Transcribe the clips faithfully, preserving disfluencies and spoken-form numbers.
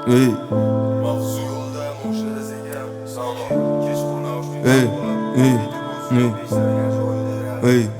ey Mavzu yo'lda mo'shada zegar Sano kech qo'nav ey ey ey ey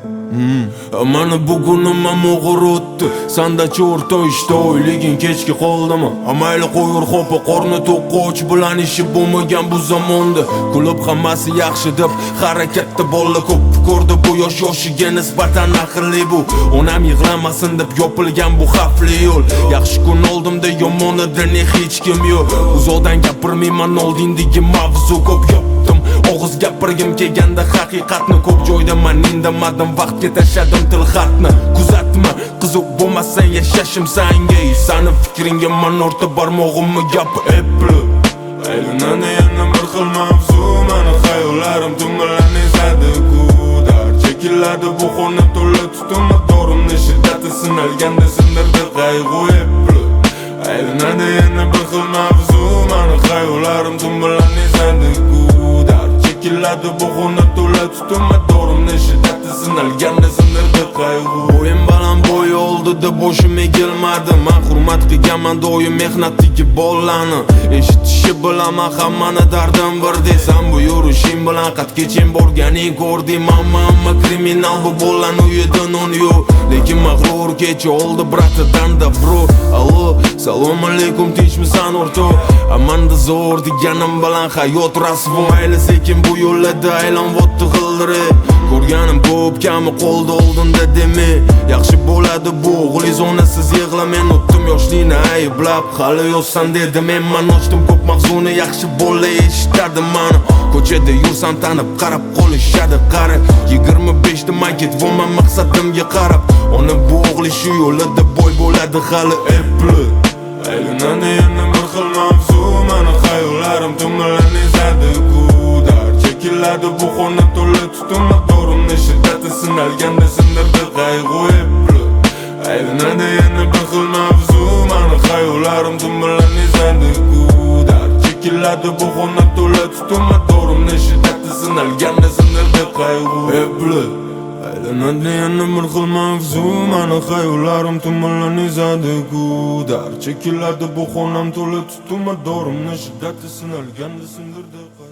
Mana bugunim og'ir o'tdi, sanda-chi o'rta ishda o'yliging kechki qoldimi? Amayli qo'yur xo'pa qorni to'qqoch bilan ishi bo'lmagan bu zamonda. Kulib hammasi yaxshi deb harakatda bolla ko'p ko'rdi bu yosh yoshiga nisbatan aqlli bu. Onam yig'lamasin deb yopilgan bu xavfli yo'l. Yaxshi kun oldimda yomonidan hech kim yo'q. Uzoqdan gapirmayman oldindagi mavzu ko'p yopdim. Og'iz gapirgim kelganda haqiqatni ko'p joyda men indamadim, vaqtga tashladim tilxatni. Kuzatma, qiziq bo'lmasa yashashim senga. Sani fikringga men o'rta barmog'imni gap epli. Aylanadi yana bir xil mavzu, meni xayollarim tumanlarni ezadi-ku. Dar chekiladi bu xona to'la tutumi, dorimni shiddati sinalganda sindirdi qayg'u epli. Aylanadi yana bir xil mavzu, meni xayollarim tumanlarni ezadi-ku. Chekiladi bu xona to'la tutumi, dorimni shiddati sinalganda sindirdi qayg'u. Bo'yim baland bo'y oldida boshimga kelmadi. Men hurmat qilganman doim mehnatdagi bollarni. Eshitishi bilaman hammani dardim bir desam, bu yurishing bilan qat kechim borganing ko'rding. Hamma kriminal bu bollarni uyida non yo'q, lekin mag'rur kecha oldi bratidan da bro. Allo, salom alaykum, tinchmisan o'rtoq? Amanda zo'r deganim bilan hayot rasvo. Mayli sekin bu yo'llarda aylanvotdi g'ildiri. Ko'rganim ko'p kami qoldi oldinda demi. Yaxshi bo'ladi bu o'g'liz onasiz yig'la, men o'tdim yoshlikni ayblab. Hali yo'qsan dedim, men man ochdim ko'p mavzuni, yaxshi bola eshitadi mani. Ko'chada yursam tanib qarab qolishadi qari. yigirma beshda men ketvoman maqsadimga qarab. Ona bu o'g'li shu yo'lida boy bo'ladi hali epli. Aylanadi yana bir xil mavzu, meni xayollarim tumanlarni ezadi-ku. Dar chekiladi bu xona to'la tutumi, dorimni shiddati sinalganda sindirdi qayg'u epli. Aylanadi yana bir xil mavzu, meni xayollarim tumanlarni ezadi-ku. Dar chekiladi bu xona to'la tutumi, dorimni shiddati sinalganda sindirdi qayg'u epli. Aylanadi yana bir xil mavzu, meni xayollarim tumanlarni ezadi-ku. Dar chekiladi bu xonam to'la tutumi, dorimni shiddati sinalganda sindirdi qayg'u.